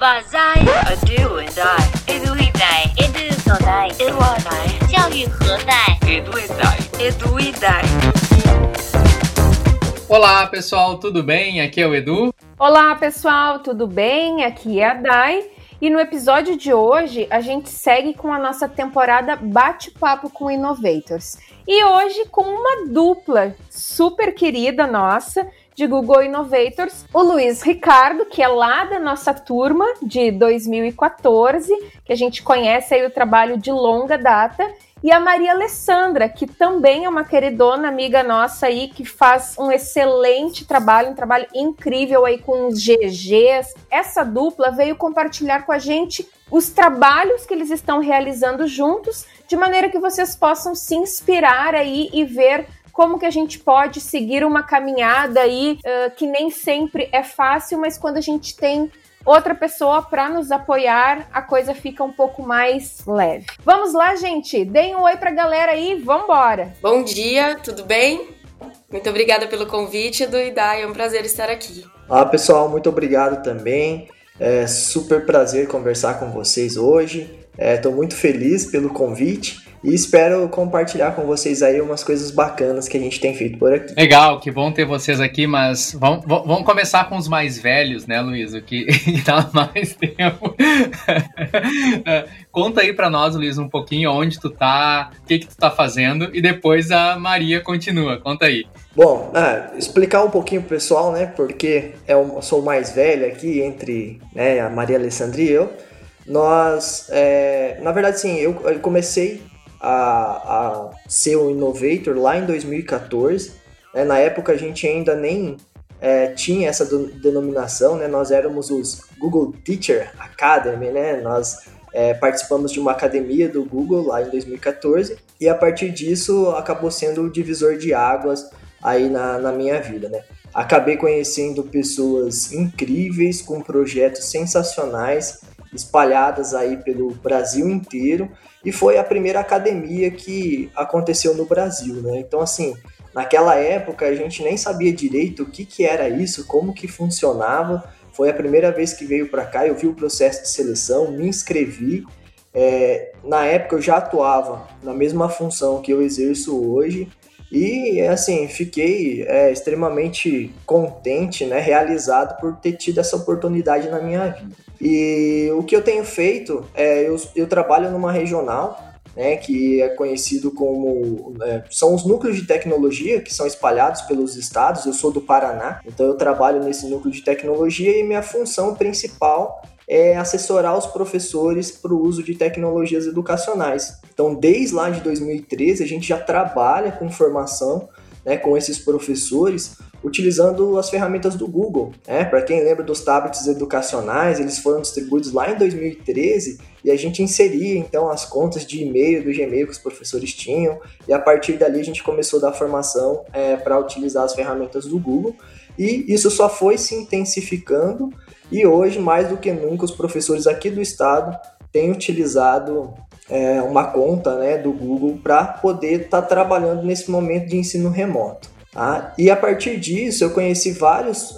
把在 Edu and I Edu e Dai Edu所在 Edu and I 教育何在 Edu e Dai Edu e Dai. Olá pessoal, tudo bem? Aqui é o Edu. Olá pessoal, tudo bem? Aqui é a Dai. E no episódio de hoje a gente segue com a nossa temporada Bate-Papo com Innovators. E hoje com uma dupla super querida nossa de Google Innovators, o Luiz Ricardo, que é lá da nossa turma de 2014, que a gente conhece aí o trabalho de longa data, e a Maria Alessandra, que também é uma queridona amiga nossa aí, que faz um excelente trabalho, um trabalho incrível aí com os GGs. Essa dupla veio compartilhar com a gente os trabalhos que eles estão realizando juntos, de maneira que vocês possam se inspirar aí e ver como que a gente pode seguir uma caminhada aí que nem sempre é fácil, mas quando a gente tem outra pessoa para nos apoiar, a coisa fica um pouco mais leve. Vamos lá, gente? Deem um oi pra galera aí, vambora! Bom dia, tudo bem? Muito obrigada pelo convite, Edu e Dai, é um prazer estar aqui. Olá, pessoal, muito obrigado também. É super prazer conversar com vocês hoje. Estou muito feliz pelo convite e espero compartilhar com vocês aí umas coisas bacanas que a gente tem feito por aqui. Legal, que bom ter vocês aqui, mas vamos começar com os mais velhos, né, Luiz? O que dá mais tempo. Conta aí pra nós, Luiz, um pouquinho onde tu tá, o que tu tá fazendo, e depois a Maria continua. Conta aí. Bom, explicar um pouquinho pro pessoal, né, porque eu sou o mais velho aqui entre a Maria Alessandra e eu. Nós, na verdade, sim, eu comecei a ser um innovator lá em 2014. Na época a gente ainda nem tinha essa denominação, né? Nós éramos os Google Teacher Academy, né? Nós participamos de uma academia do Google lá em 2014 e a partir disso acabou sendo o divisor de águas aí na minha vida, né? Acabei conhecendo pessoas incríveis, com projetos sensacionais, espalhadas aí pelo Brasil inteiro, e foi a primeira academia que aconteceu no Brasil, né? Então, assim, naquela época a gente nem sabia direito o que era isso, como que funcionava. Foi a primeira vez que veio para cá, eu vi o processo de seleção, me inscrevi. Na época eu já atuava na mesma função que eu exerço hoje, e, assim, fiquei extremamente contente, né, realizado por ter tido essa oportunidade na minha vida. E o que eu tenho feito, eu trabalho numa regional, né, que é conhecido como... são os núcleos de tecnologia que são espalhados pelos estados. Eu sou do Paraná, então eu trabalho nesse núcleo de tecnologia e minha função principal é assessorar os professores para o uso de tecnologias educacionais. Então, desde lá de 2013, a gente já trabalha com formação, né, com esses professores, utilizando as ferramentas do Google. Para quem lembra dos tablets educacionais, eles foram distribuídos lá em 2013 e a gente inseria, então, as contas de e-mail do Gmail que os professores tinham, e a partir dali a gente começou a dar formação para utilizar as ferramentas do Google, e isso só foi se intensificando. E hoje, mais do que nunca, os professores aqui do estado têm utilizado uma conta, né, do Google para poder estar trabalhando nesse momento de ensino remoto. Tá? E a partir disso, eu conheci vários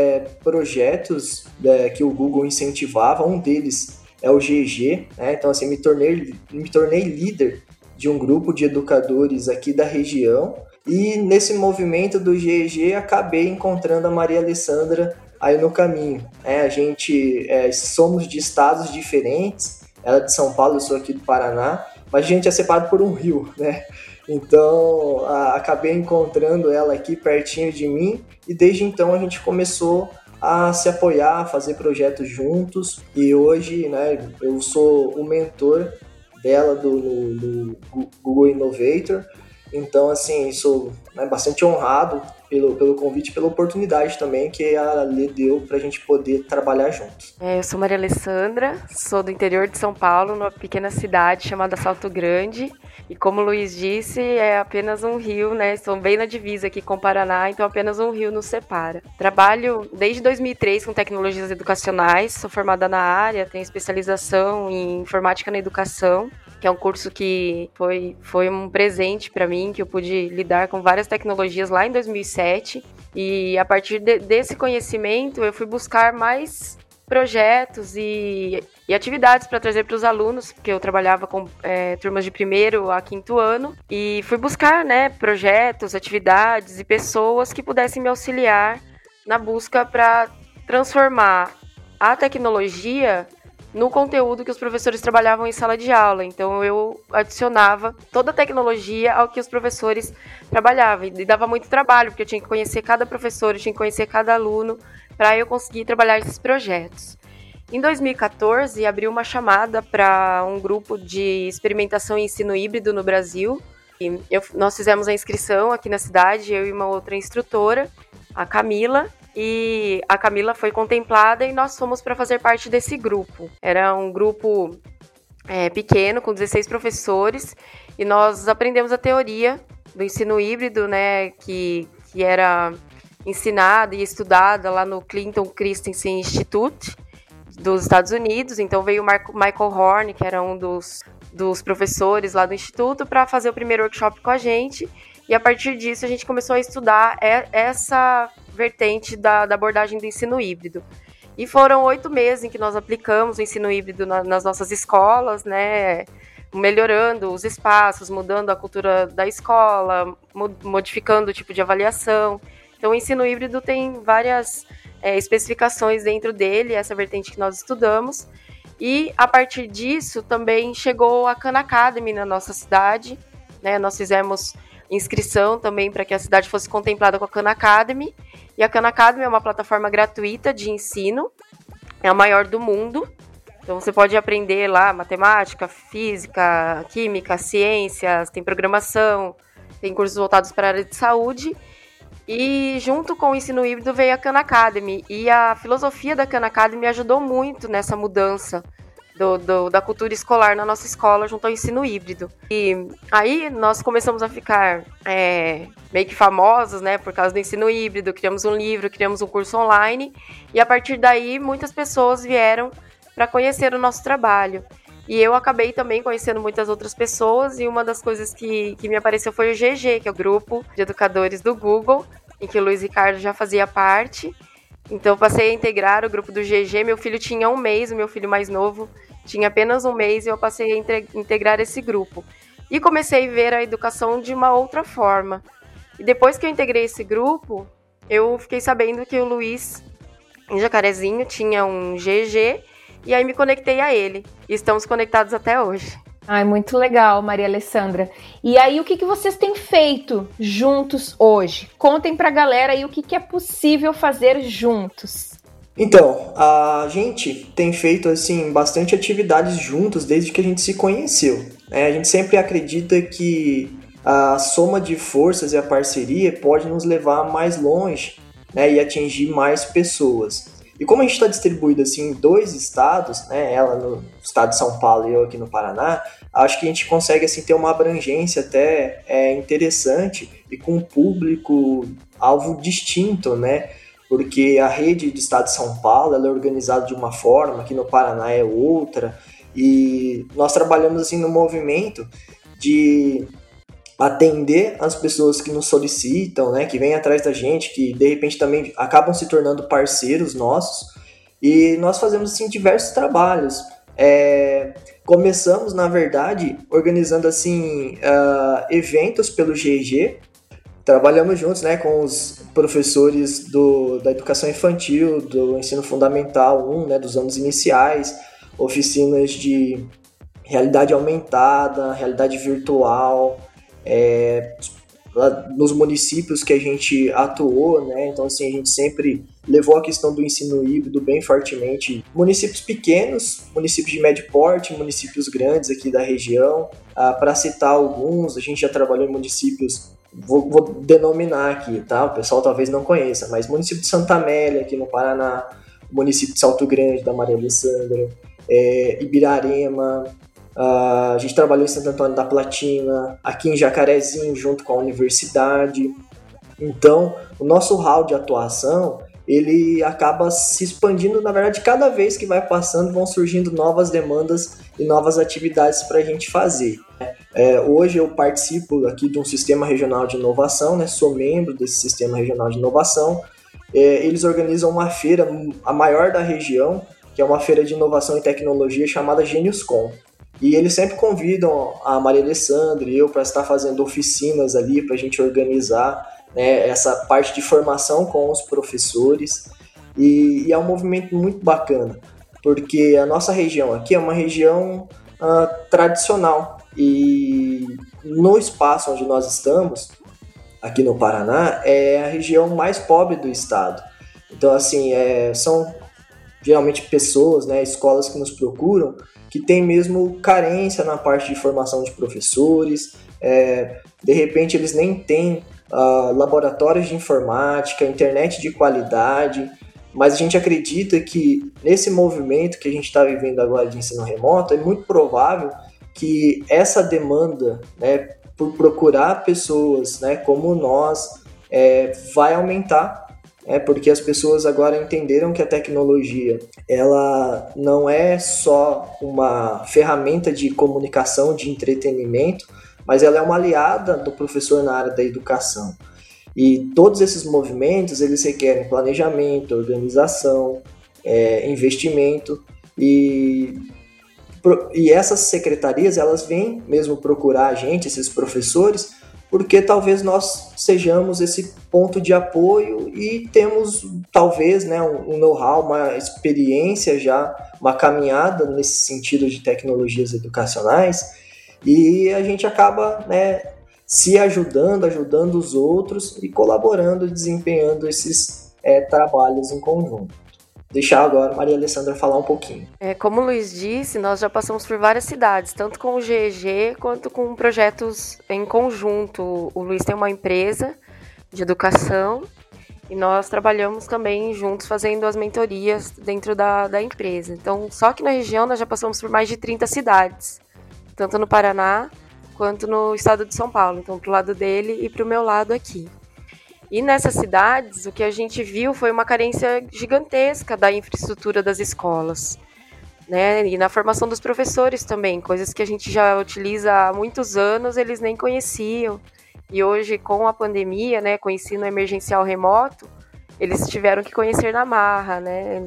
projetos que o Google incentivava. Um deles é o GG, né? Então, assim, me tornei líder de um grupo de educadores aqui da região. E nesse movimento do GG, acabei encontrando a Maria Alessandra aí no caminho. A gente somos de estados diferentes, ela é de São Paulo, eu sou aqui do Paraná, mas a gente é separado por um rio, né? Então, acabei encontrando ela aqui pertinho de mim, e desde então a gente começou a se apoiar, a fazer projetos juntos, e hoje, né, eu sou o mentor dela do Google Innovator. Então, assim, sou bastante honrado pelo convite, pela oportunidade também que a Lê deu para a gente poder trabalhar juntos. Eu sou Maria Alessandra, sou do interior de São Paulo, numa pequena cidade chamada Salto Grande. E como o Luiz disse, é apenas um rio, né? Estou bem na divisa aqui com o Paraná, então apenas um rio nos separa. Trabalho desde 2003 com tecnologias educacionais, sou formada na área, tenho especialização em informática na educação, que é um curso que foi um presente para mim, que eu pude lidar com várias tecnologias lá em 2007. E a partir desse conhecimento, eu fui buscar mais projetos e atividades para trazer para os alunos, porque eu trabalhava com turmas de 1º a 5º ano, e fui buscar, né, projetos, atividades e pessoas que pudessem me auxiliar na busca para transformar a tecnologia no conteúdo que os professores trabalhavam em sala de aula. Então eu adicionava toda a tecnologia ao que os professores trabalhavam, e dava muito trabalho, porque eu tinha que conhecer cada professor, eu tinha que conhecer cada aluno, para eu conseguir trabalhar esses projetos. Em 2014, abriu uma chamada para um grupo de experimentação e ensino híbrido no Brasil. E nós fizemos a inscrição aqui na cidade, eu e uma outra instrutora, a Camila, e a Camila foi contemplada e nós fomos para fazer parte desse grupo. Era um grupo pequeno, com 16 professores, e nós aprendemos a teoria do ensino híbrido, né, que era ensinada e estudada lá no Clinton Christensen Institute dos Estados Unidos. Então veio o Michael Horn, que era um dos professores lá do Instituto, para fazer o primeiro workshop com a gente, e a partir disso a gente começou a estudar essa vertente da abordagem do ensino híbrido. E foram 8 meses em que nós aplicamos o ensino híbrido nas nossas escolas, né, melhorando os espaços, mudando a cultura da escola, modificando o tipo de avaliação. Então, o ensino híbrido tem várias especificações dentro dele, essa vertente que nós estudamos. E, a partir disso, também chegou a Khan Academy na nossa cidade, né? Nós fizemos inscrição também para que a cidade fosse contemplada com a Khan Academy. E a Khan Academy é uma plataforma gratuita de ensino, é a maior do mundo. Então, você pode aprender lá matemática, física, química, ciências, tem programação, tem cursos voltados para a área de saúde. E junto com o ensino híbrido veio a Khan Academy, e a filosofia da Khan Academy ajudou muito nessa mudança da cultura escolar na nossa escola junto ao ensino híbrido. E aí nós começamos a ficar meio que famosos, né, por causa do ensino híbrido, criamos um livro, criamos um curso online, e a partir daí muitas pessoas vieram para conhecer o nosso trabalho. E eu acabei também conhecendo muitas outras pessoas, e uma das coisas que me apareceu foi o GG, que é o grupo de educadores do Google, em que o Luiz Ricardo já fazia parte. Então eu passei a integrar o grupo do GG. Meu filho tinha 1 mês, o meu filho mais novo tinha apenas 1 mês, e eu passei a integrar esse grupo. E comecei a ver a educação de uma outra forma. E depois que eu integrei esse grupo, eu fiquei sabendo que o Luiz, em Jacarezinho, tinha um GG, e aí me conectei a ele. E estamos conectados até hoje. Ai, muito legal, Maria Alessandra. E aí, o que vocês têm feito juntos hoje? Contem pra galera aí o que é possível fazer juntos. Então, a gente tem feito assim bastante atividades juntos desde que a gente se conheceu. A gente sempre acredita que a soma de forças e a parceria pode nos levar mais longe, né, e atingir mais pessoas. E como a gente está distribuído assim, em 2 estados, né, ela no estado de São Paulo e eu aqui no Paraná, acho que a gente consegue assim, ter uma abrangência até interessante e com um público-alvo distinto, né? Porque a rede do estado de São Paulo ela é organizada de uma forma, aqui no Paraná é outra, e nós trabalhamos assim, no movimento de atender as pessoas que nos solicitam, né, que vêm atrás da gente, que de repente também acabam se tornando parceiros nossos, e nós fazemos assim, diversos trabalhos. Começamos, na verdade, organizando assim, eventos pelo GG, trabalhamos juntos, né, com os professores da educação infantil, do ensino fundamental 1, né, dos anos iniciais, oficinas de realidade aumentada, realidade virtual, nos municípios que a gente atuou, né? Então assim, a gente sempre levou a questão do ensino híbrido bem fortemente. Municípios pequenos, municípios de médio porte, municípios grandes aqui da região. Para citar alguns, a gente já trabalhou em municípios, vou denominar aqui, tá? O pessoal talvez não conheça, mas município de Santa Amélia, aqui no Paraná, município de Salto Grande, da Maria Alessandra, Ibirarema. A gente trabalhou em Santo Antônio da Platina, aqui em Jacarezinho, junto com a universidade. Então, o nosso hall de atuação, ele acaba se expandindo, na verdade, cada vez que vai passando, vão surgindo novas demandas e novas atividades para a gente fazer. Hoje eu participo aqui de um sistema regional de inovação, né? Sou membro desse sistema regional de inovação. Eles organizam uma feira, a maior da região, que é uma feira de inovação e tecnologia chamada GeniusCon. E eles sempre convidam a Maria Alessandra e eu para estar fazendo oficinas ali, para a gente organizar, né, essa parte de formação com os professores. E é um movimento muito bacana, porque a nossa região aqui é uma região tradicional. E no espaço onde nós estamos, aqui no Paraná, é a região mais pobre do estado. Então, assim, são geralmente pessoas, né, escolas que nos procuram, que tem mesmo carência na parte de formação de professores, de repente eles nem têm laboratórios de informática, internet de qualidade, mas a gente acredita que nesse movimento que a gente está vivendo agora de ensino remoto, é muito provável que essa demanda, né, por procurar pessoas, né, como nós, vai aumentar, porque as pessoas agora entenderam que a tecnologia ela não é só uma ferramenta de comunicação, de entretenimento, mas ela é uma aliada do professor na área da educação. E todos esses movimentos, eles requerem planejamento, organização, investimento, e essas secretarias, elas vêm mesmo procurar a gente, esses professores, porque talvez nós sejamos esse ponto de apoio e temos talvez, né, um know-how, uma experiência já, uma caminhada nesse sentido de tecnologias educacionais, e a gente acaba, né, se ajudando os outros e colaborando, desempenhando esses trabalhos em conjunto. Deixar agora a Maria Alessandra falar um pouquinho. Como o Luiz disse, nós já passamos por várias cidades, tanto com o GEG quanto com projetos em conjunto. O Luiz tem uma empresa de educação e nós trabalhamos também juntos fazendo as mentorias dentro da empresa. Então, só que na região nós já passamos por mais de 30 cidades, tanto no Paraná quanto no estado de São Paulo. Então, pro lado dele e pro meu lado aqui. E nessas cidades, o que a gente viu foi uma carência gigantesca da infraestrutura das escolas, né? E na formação dos professores também, coisas que a gente já utiliza há muitos anos, eles nem conheciam. E hoje, com a pandemia, né, com o ensino emergencial remoto, eles tiveram que conhecer na marra, né?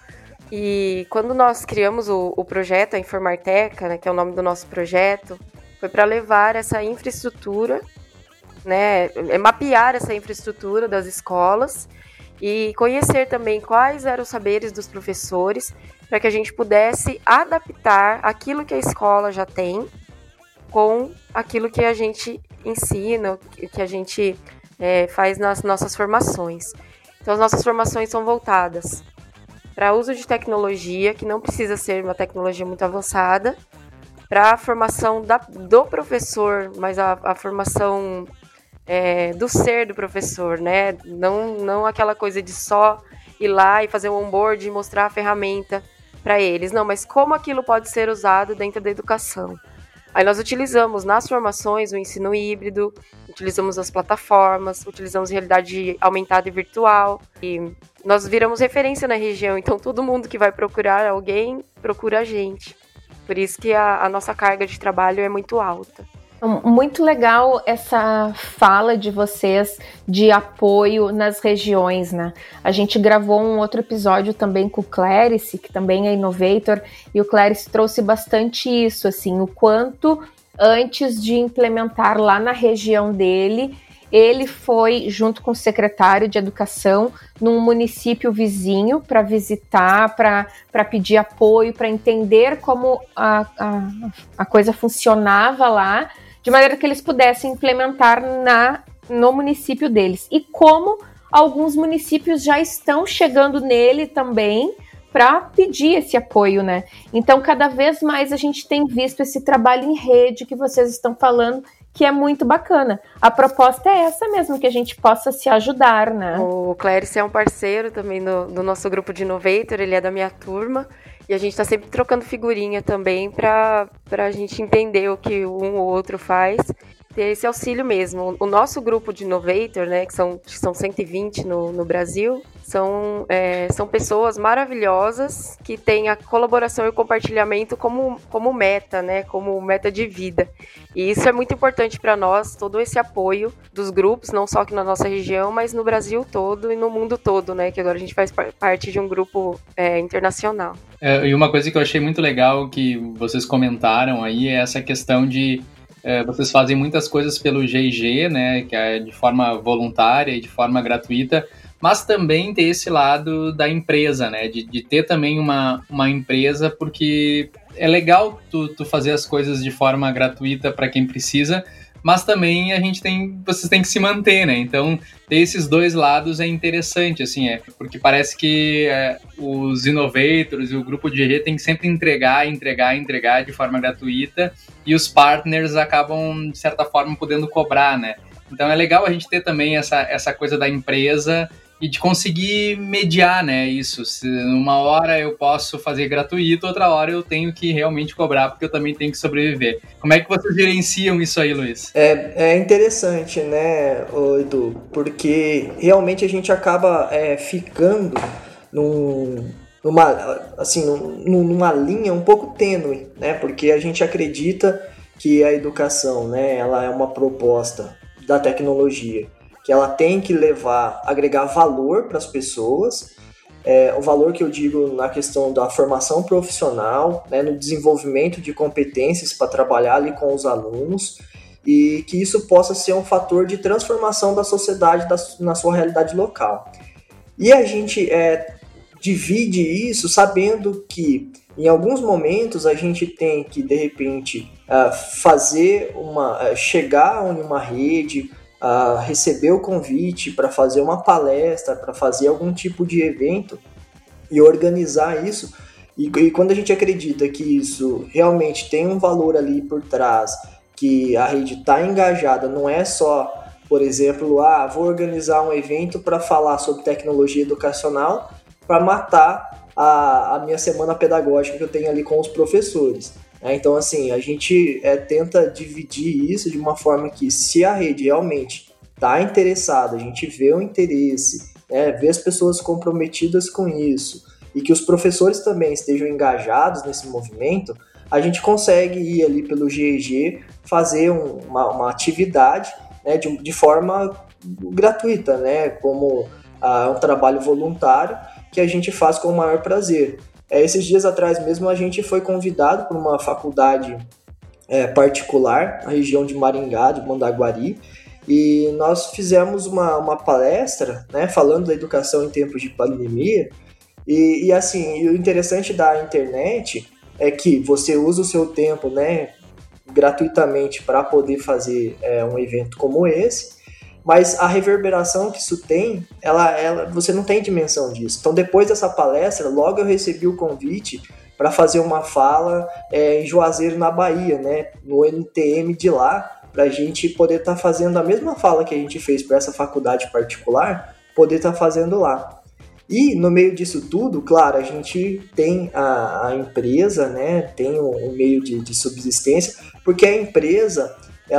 E quando nós criamos o projeto, a Informarteca, né, que é o nome do nosso projeto, foi para levar essa infraestrutura, né, mapear essa infraestrutura das escolas e conhecer também quais eram os saberes dos professores para que a gente pudesse adaptar aquilo que a escola já tem com aquilo que a gente ensina, que a gente faz nas nossas formações. Então, as nossas formações são voltadas para uso de tecnologia, que não precisa ser uma tecnologia muito avançada, para a formação do professor, mas a formação do ser do professor, né? Não aquela coisa de só ir lá e fazer um onboard e mostrar a ferramenta para eles, não, mas como aquilo pode ser usado dentro da educação. Aí nós utilizamos nas formações o ensino híbrido, utilizamos as plataformas, utilizamos realidade aumentada e virtual, e nós viramos referência na região, então todo mundo que vai procurar alguém, procura a gente. Por isso que a nossa carga de trabalho é muito alta. Muito legal essa fala de vocês de apoio nas regiões, né? A gente gravou um outro episódio também com o Clérice, que também é Innovator, e o Clérice trouxe bastante isso, assim, o quanto antes de implementar lá na região dele, ele foi, junto com o secretário de Educação, num município vizinho para visitar, para pedir apoio, para entender como a coisa funcionava lá, de maneira que eles pudessem implementar no município deles. E como alguns municípios já estão chegando nele também para pedir esse apoio, né? Então, cada vez mais a gente tem visto esse trabalho em rede que vocês estão falando, que é muito bacana. A proposta é essa mesmo, que a gente possa se ajudar, né? O Clérice é um parceiro também do nosso grupo de Innovator, ele é da minha turma, e a gente está sempre trocando figurinha também para a gente entender o que um ou outro faz, ter esse auxílio mesmo. O nosso grupo de Innovator, né, que são 120 no Brasil, São pessoas maravilhosas que têm a colaboração e o compartilhamento como meta, né? Como meta de vida. E isso é muito importante para nós, todo esse apoio dos grupos, não só aqui na nossa região, mas no Brasil todo e no mundo todo, né? Que agora a gente faz parte de um grupo internacional. E uma coisa que eu achei muito legal que vocês comentaram aí é essa questão de vocês fazem muitas coisas pelo GIG, né? Que é de forma voluntária e de forma gratuita, mas também ter esse lado da empresa, né? De ter também uma empresa, porque é legal tu fazer as coisas de forma gratuita para quem precisa, mas também vocês têm que se manter, né? Então, ter esses dois lados é interessante, assim, porque parece que os innovators e o grupo de GG tem que sempre entregar de forma gratuita, e os partners acabam, de certa forma, podendo cobrar, né? Então, é legal a gente ter também essa coisa da empresa e de conseguir mediar, né, isso. Se uma hora eu posso fazer gratuito, outra hora eu tenho que realmente cobrar, porque eu também tenho que sobreviver. Como é que vocês gerenciam isso aí, Luiz? É interessante, né, Edu, porque realmente a gente acaba ficando numa linha um pouco tênue, né, porque a gente acredita que a educação, né, ela é uma proposta da tecnologia, que ela tem que agregar valor para as pessoas, o valor que eu digo na questão da formação profissional, né, no desenvolvimento de competências para trabalhar ali com os alunos, e que isso possa ser um fator de transformação da sociedade na sua realidade local. E a gente divide isso sabendo que em alguns momentos a gente tem que, de repente, chegar em uma rede, receber o convite para fazer uma palestra, para fazer algum tipo de evento e organizar isso. E quando a gente acredita que isso realmente tem um valor ali por trás, que a rede está engajada, não é só, por exemplo, vou organizar um evento para falar sobre tecnologia educacional para matar a minha semana pedagógica que eu tenho ali com os professores. Então, assim, a gente tenta dividir isso de uma forma que, se a rede realmente está interessada, a gente vê o interesse, vê as pessoas comprometidas com isso, e que os professores também estejam engajados nesse movimento, a gente consegue ir ali pelo GIG fazer uma atividade, né, de forma gratuita, né, como um trabalho voluntário que a gente faz com o maior prazer. Esses dias atrás mesmo a gente foi convidado por uma faculdade particular, na região de Maringá, de Mandaguari, e nós fizemos uma palestra, né, falando da educação em tempos de pandemia, e assim, o interessante da internet é que você usa o seu tempo, né, gratuitamente para poder fazer um evento como esse, mas a reverberação que isso tem, você não tem dimensão disso. Então, depois dessa palestra, logo eu recebi o convite para fazer uma fala em Juazeiro, na Bahia, né, no NTM de lá, para a gente poder estar fazendo a mesma fala que a gente fez para essa faculdade particular, poder estar fazendo lá. E no meio disso tudo, claro, a gente tem a empresa, né, tem um meio de subsistência, porque a empresa,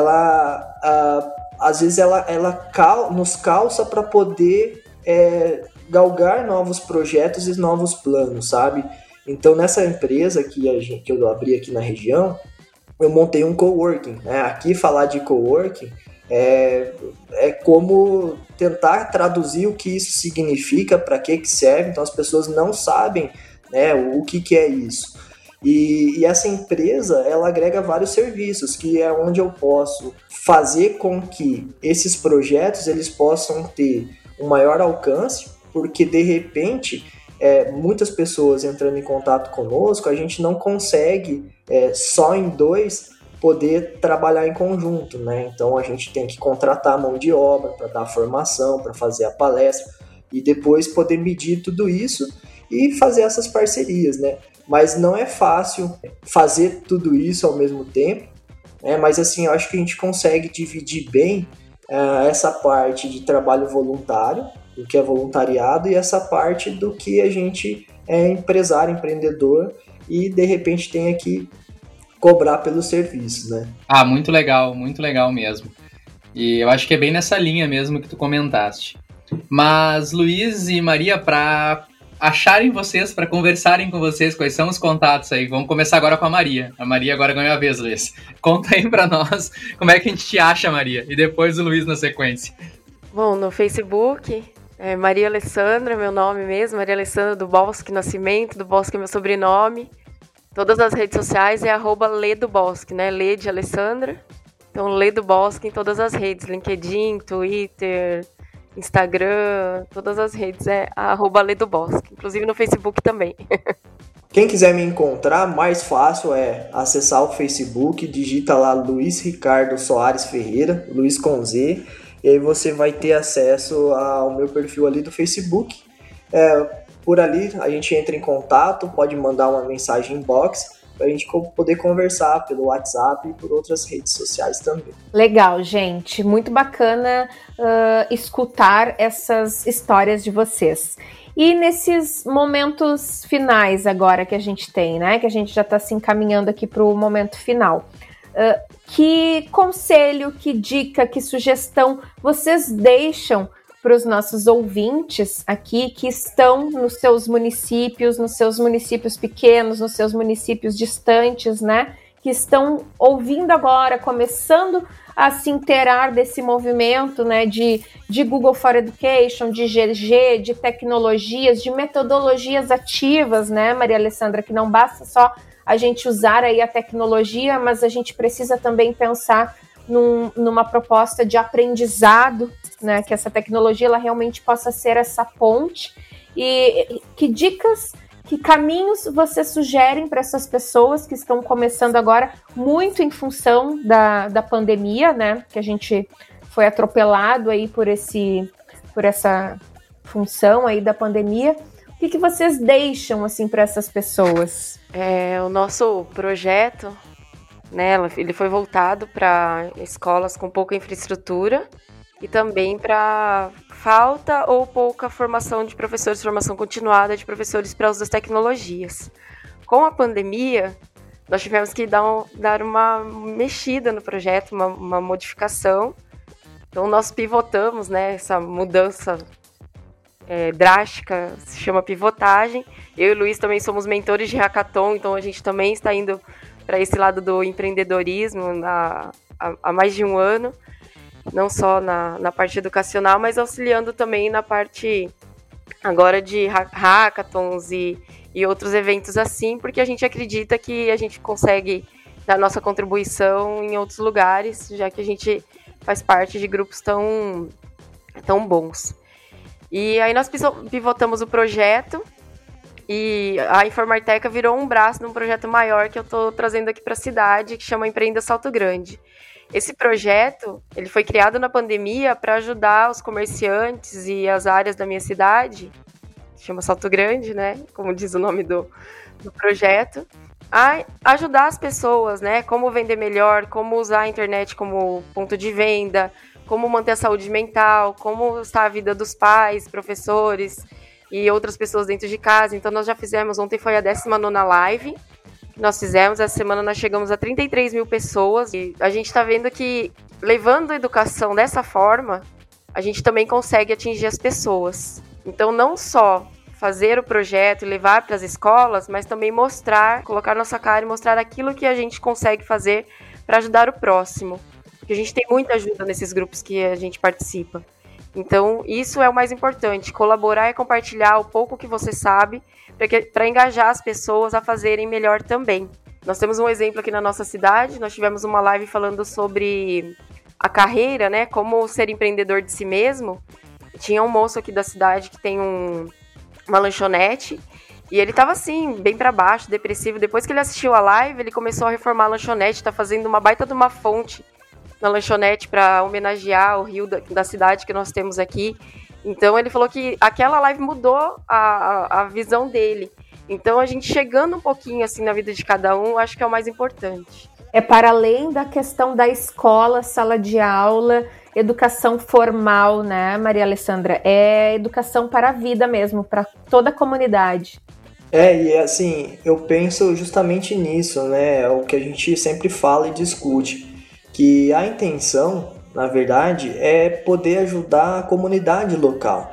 às vezes ela nos calça para poder galgar novos projetos e novos planos, sabe? Então, nessa empresa que eu abri aqui na região, eu montei um coworking, né? Aqui falar de coworking é como tentar traduzir o que isso significa, para que serve. Então, as pessoas não sabem, né, o que é isso. E essa empresa, ela agrega vários serviços, que é onde eu posso fazer com que esses projetos eles possam ter um maior alcance, porque, de repente, muitas pessoas entrando em contato conosco, a gente não consegue, só em dois, poder trabalhar em conjunto, né? Então, a gente tem que contratar mão de obra para dar a formação, para fazer a palestra, e depois poder medir tudo isso e fazer essas parcerias, né? Mas não é fácil fazer tudo isso ao mesmo tempo, né? Mas assim, eu acho que a gente consegue dividir bem essa parte de trabalho voluntário, do que é voluntariado, e essa parte do que a gente é empresário, empreendedor, e de repente tem que cobrar pelos serviços, né? Muito legal mesmo. E eu acho que é bem nessa linha mesmo que tu comentaste. Mas Luiz e Maria, para acharem vocês, para conversarem com vocês, quais são os contatos aí? Vamos começar agora com a Maria. A Maria agora ganhou a vez, Luiz. Conta aí para nós como é que a gente te acha, Maria, e depois o Luiz na sequência. Bom, no Facebook, Maria Alessandra, meu nome mesmo, Maria Alessandra do Bosque Nascimento, do Bosque é meu sobrenome. Todas as redes sociais é @ledobosque, né? Lê de Alessandra. Então, Lê do Bosque em todas as redes, LinkedIn, Twitter, Instagram, todas as redes é @Lê do Bosque, inclusive no Facebook também. Quem quiser me encontrar, mais fácil é acessar o Facebook, digita lá Luiz Ricardo Soares Ferreira, Luiz com Z, e aí você vai ter acesso ao meu perfil ali do Facebook. Por ali a gente entra em contato, pode mandar uma mensagem inbox, para a gente poder conversar pelo WhatsApp e por outras redes sociais também. Legal, gente. Muito bacana escutar essas histórias de vocês. E nesses momentos finais agora que a gente tem, né? Que a gente já está se encaminhando aqui para o momento final. Que conselho, que dica, que sugestão vocês deixam para os nossos ouvintes aqui que estão nos seus municípios pequenos, nos seus municípios distantes, né? Que estão ouvindo agora, começando a se inteirar desse movimento, né? De Google for Education, de GG, de tecnologias, de metodologias ativas, né, Maria Alessandra? Que não basta só a gente usar aí a tecnologia, mas a gente precisa também pensar numa proposta de aprendizado, né, que essa tecnologia ela realmente possa ser essa ponte. E que dicas, que caminhos você sugerem para essas pessoas que estão começando agora, muito em função da pandemia, né, que a gente foi atropelado aí por essa função aí da pandemia. O que vocês deixam assim para essas pessoas? O nosso projeto, né, ele foi voltado para escolas com pouca infraestrutura e também para falta ou pouca formação de professores, formação continuada de professores para uso das tecnologias. Com a pandemia, nós tivemos que dar uma mexida no projeto, uma modificação. Então, nós pivotamos, né, essa mudança drástica, se chama pivotagem. Eu e o Luiz também somos mentores de hackathon, então a gente também está indo para esse lado do empreendedorismo há mais de um ano, não só na parte educacional, mas auxiliando também na parte agora de hackathons e outros eventos assim, porque a gente acredita que a gente consegue dar nossa contribuição em outros lugares, já que a gente faz parte de grupos tão bons. E aí nós pivotamos o projeto, e a Informarteca virou um braço de um projeto maior que eu estou trazendo aqui para a cidade, que chama Empreenda Salto Grande. Esse projeto ele foi criado na pandemia para ajudar os comerciantes e as áreas da minha cidade, chama Salto Grande, né? Como diz o nome do projeto, a ajudar as pessoas, né? Como vender melhor, como usar a internet como ponto de venda, como manter a saúde mental, como está a vida dos pais, professores e outras pessoas dentro de casa. Então nós já fizemos, ontem foi a 19ª live que nós fizemos, essa semana nós chegamos a 33 mil pessoas, e a gente está vendo que levando a educação dessa forma, a gente também consegue atingir as pessoas. Então não só fazer o projeto e levar para as escolas, mas também mostrar, colocar nossa cara e mostrar aquilo que a gente consegue fazer para ajudar o próximo, porque a gente tem muita ajuda nesses grupos que a gente participa. Então, isso é o mais importante, colaborar e compartilhar o pouco que você sabe para engajar as pessoas a fazerem melhor também. Nós temos um exemplo aqui na nossa cidade, nós tivemos uma live falando sobre a carreira, né, como ser empreendedor de si mesmo. Tinha um moço aqui da cidade que tem uma lanchonete e ele estava assim, bem para baixo, depressivo. Depois que ele assistiu a live, ele começou a reformar a lanchonete, está fazendo uma baita de uma fonte na lanchonete para homenagear o rio da cidade que nós temos aqui. Então ele falou que aquela live mudou a visão dele. Então a gente chegando um pouquinho assim na vida de cada um, acho que é o mais importante. É para além da questão da escola, sala de aula, educação formal, né, Maria Alessandra? É educação para a vida mesmo, para toda a comunidade. E assim, eu penso justamente nisso, né? É o que a gente sempre fala e discute, que a intenção, na verdade, é poder ajudar a comunidade local.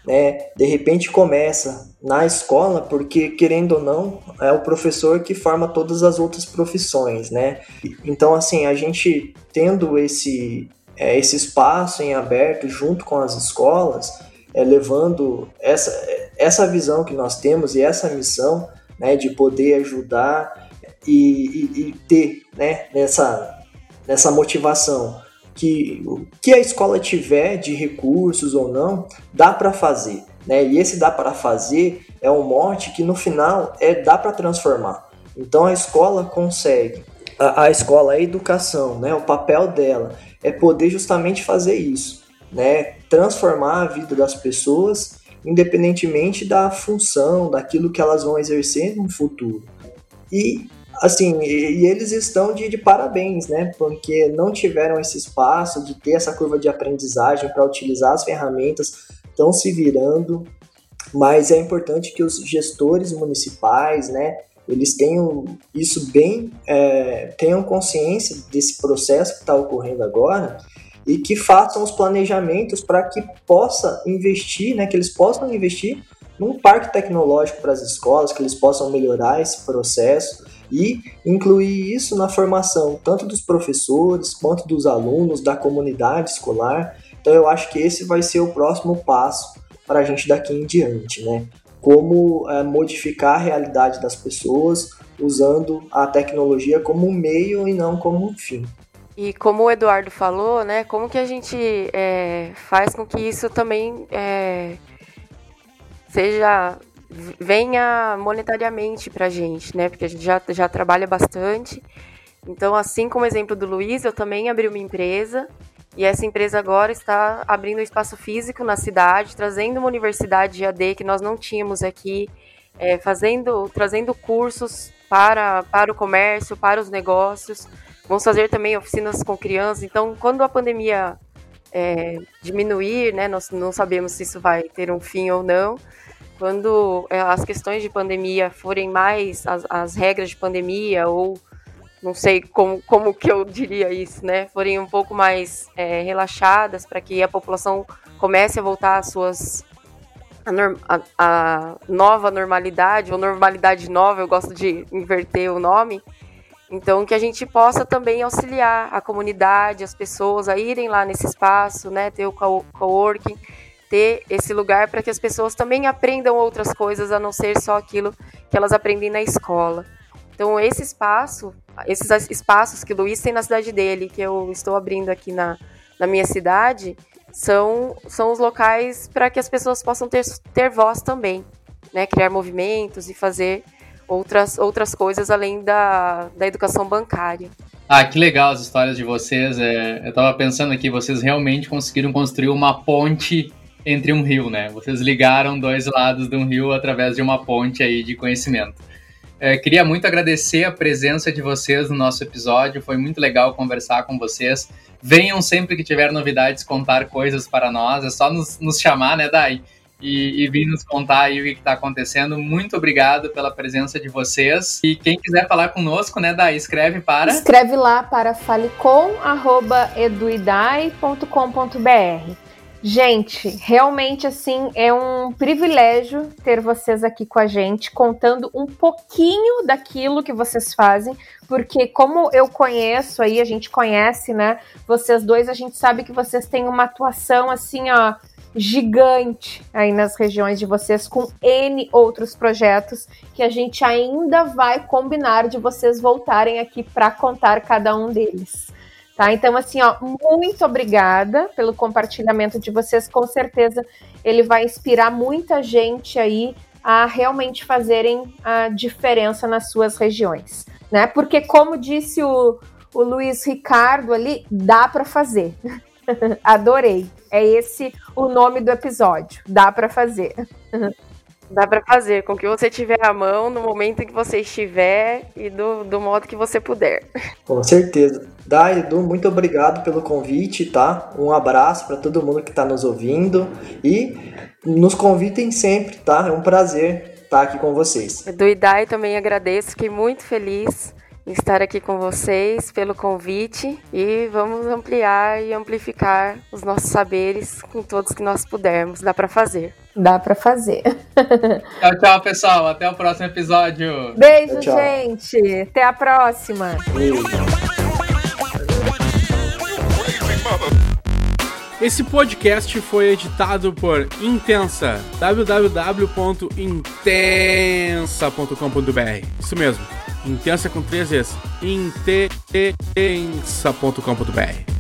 né? De repente começa na escola, porque querendo ou não, é o professor que forma todas as outras profissões, né? Então, assim, a gente tendo esse espaço em aberto junto com as escolas, levando essa visão que nós temos e essa missão, né, de poder ajudar e ter, né, nessa motivação que a escola tiver de recursos ou não, dá para fazer, né? E esse dá para fazer é um mote que no final dá para transformar. Então a escola consegue, a escola, a educação, né? O papel dela é poder justamente fazer isso, né? Transformar a vida das pessoas, independentemente da função, daquilo que elas vão exercer no futuro. E assim, e eles estão de parabéns, né? Porque não tiveram esse espaço de ter essa curva de aprendizagem para utilizar as ferramentas, estão se virando, mas é importante que os gestores municipais, né, eles tenham isso bem, tenham consciência desse processo que está ocorrendo agora e que façam os planejamentos para que possa investir, né, que eles possam investir num parque tecnológico para as escolas, que eles possam melhorar esse processo e incluir isso na formação tanto dos professores quanto dos alunos, da comunidade escolar. Então eu acho que esse vai ser o próximo passo para a gente daqui em diante, né? Como modificar a realidade das pessoas usando a tecnologia como um meio e não como um fim. E como o Eduardo falou, né, como que a gente faz com que isso também venha monetariamente pra gente, né? Porque a gente já trabalha bastante. Então, assim como o exemplo do Luiz, eu também abri uma empresa e essa empresa agora está abrindo um espaço físico na cidade, trazendo uma universidade de AD que nós não tínhamos aqui, trazendo cursos para o comércio, para os negócios. Vamos fazer também oficinas com crianças. Então, quando a pandemia diminuir, né, nós não sabemos se isso vai ter um fim ou não. Quando as questões de pandemia forem mais, as regras de pandemia, ou não sei como que eu diria isso, né, forem um pouco mais relaxadas para que a população comece a voltar às suas a nova normalidade, ou normalidade nova, eu gosto de inverter o nome. Então, que a gente possa também auxiliar a comunidade, as pessoas a irem lá nesse espaço, né, ter o coworking, ter esse lugar para que as pessoas também aprendam outras coisas, a não ser só aquilo que elas aprendem na escola. Então, esses espaços que o Luiz tem na cidade dele, que eu estou abrindo aqui na minha cidade, são os locais para que as pessoas possam ter voz também, né, criar movimentos e fazer outras coisas além da educação bancária. Ah, que legal as histórias de vocês. Eu estava pensando aqui, vocês realmente conseguiram construir uma ponte entre um rio, né? Vocês ligaram dois lados de um rio através de uma ponte aí de conhecimento. Queria muito agradecer a presença de vocês no nosso episódio, foi muito legal conversar com vocês. Venham sempre que tiver novidades contar coisas para nós, é só nos chamar, né, Dai? E vir nos contar aí o que está acontecendo. Muito obrigado pela presença de vocês. E quem quiser falar conosco, né, Dai, escreve lá para falecom@eduidai.com.br. Gente, realmente, assim, é um privilégio ter vocês aqui com a gente, contando um pouquinho daquilo que vocês fazem, porque como eu conheço aí, a gente conhece, né, vocês dois, a gente sabe que vocês têm uma atuação, assim, ó, gigante aí nas regiões de vocês, com N outros projetos que a gente ainda vai combinar de vocês voltarem aqui para contar cada um deles. Tá? Então, assim, ó, muito obrigada pelo compartilhamento de vocês. Com certeza ele vai inspirar muita gente aí a realmente fazerem a diferença nas suas regiões, né? Porque, como disse o Luiz Ricardo ali, dá para fazer. Adorei. É esse o nome do episódio. Dá para fazer. Dá para fazer com que você tiver à mão no momento em que você estiver e do modo que você puder. Com certeza. Dai, Edu, muito obrigado pelo convite, tá? Um abraço para todo mundo que está nos ouvindo e nos convidem sempre, tá? É um prazer estar aqui com vocês. Edu e Dai, também agradeço, fiquei muito feliz em estar aqui com vocês, pelo convite, e vamos ampliar e amplificar os nossos saberes com todos que nós pudermos. Dá para fazer. Dá pra fazer. Tchau, tchau, pessoal. Até o próximo episódio. Beijo, Tchau. gente. Até a próxima. Esse podcast foi editado por Intensa, www.intensa.com.br. Isso mesmo, Intensa com 3 vezes, intensa.com.br.